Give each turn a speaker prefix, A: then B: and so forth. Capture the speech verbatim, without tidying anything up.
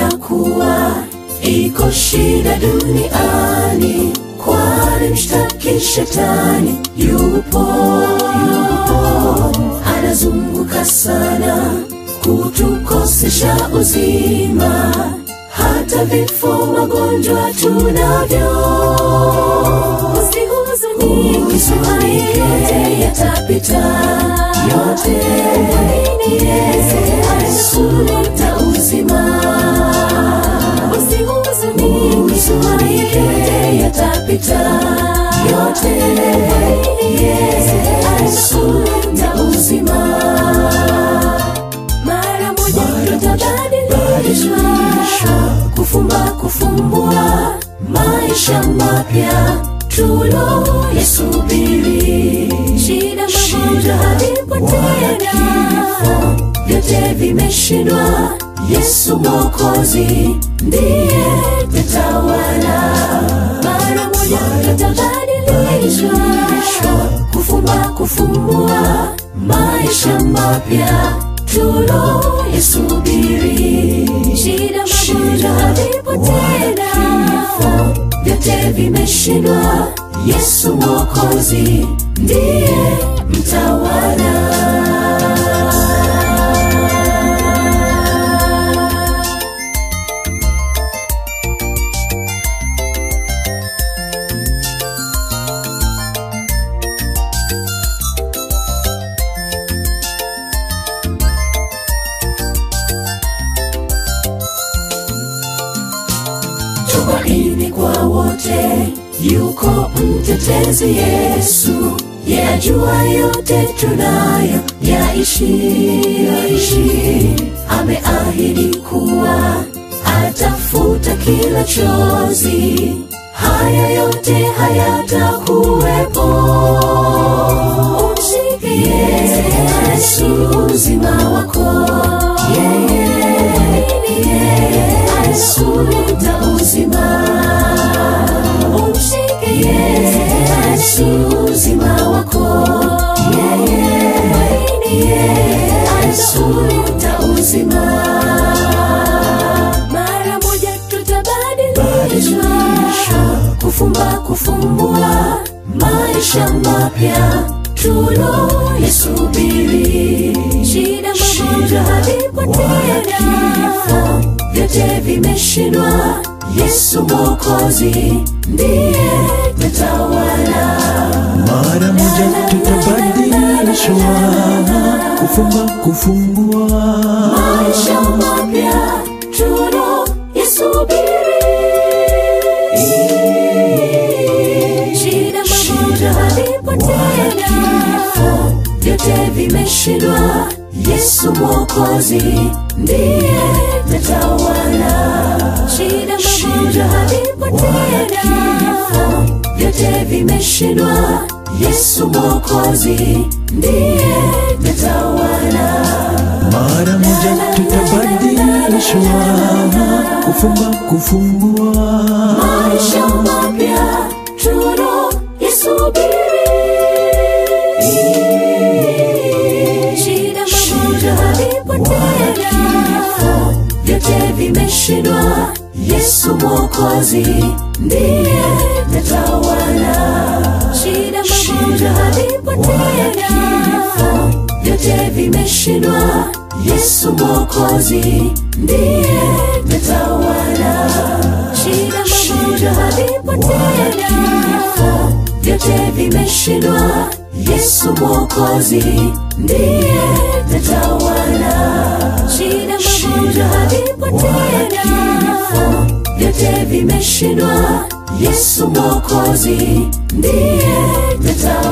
A: kuwa iko shida duniani, kwani mshtaki shetani yupo, yupo anazunguka sana kutukosesha uzima, hata vifo magonjwa tunavyo. Usihuzunike, yote yatapita, yote Yesu huleta uzima. Usihuzunike, yote yatapita, yote Yesu huleta uzima. Mara moja tutabadilishwa, kufumba kufumbua, maisha mapya tuloyasubiri. Shida magonjwa havipo tena, vyote vimeshindwa. Yesu Mwokozi ndiye mtawala. Mara moja tutabadilishwa, kufumba kufumbua, maisha mapya tuloyasubiri. Shida magonjwa havipo tena, vyote vimeshindwa. Yesu Mwokozi ndiye mtawala. Tumaini kwa wote, yuko mtetezi Yesu, yajua yote tunayo yaishi, yaishi. Ameahidi kuwa atafuta kila chozi, haya yote hayatakuwepo. Umshike Yesu, uzima wako, yeye Yesu huleta uzima. Umshike Yesu, uzima wako, yeye Yesu huleta uzima. Mara moja tutabadilishwa, kufumba kufumbua, maisha mapya tuloyasubiri. Shida magonjwa havipo tena, vyote vimeshindwa. Yesu Mwokozi ndiye mtawala.
B: Mara moja tutabadilishwa, kufumba kufumbua,
A: maisha mapya tuloyasubiri. Shida magonjwa havipo tena, vyote vimeshindwa. Yesu Mwokozi ndiye mtawala. Shida magonjwa havipo tena, vyote vimeshindwa. Yesu Mwokozi ndiye mtawala.
B: Mara moja tutabadilishwa, kufumba kufumbua,
A: maisha mapya tuloyasubiri. Shida magonjwa havipo tena, vyote vimeshindwa. Yesu Mwokozi ndiye mtawala. Shida magonjwa havipo tena, vyote vimeshindwa. Yesu Mwokozi ndiye mtawala. Shida magonjwa havipo tena, vyote vimeshindwa. Yesu Mwokozi ndiye mtawala. Shida magonjwa havipo tena, vyote vimeshindwa. Yesu Mwokozi ndiye mtawala.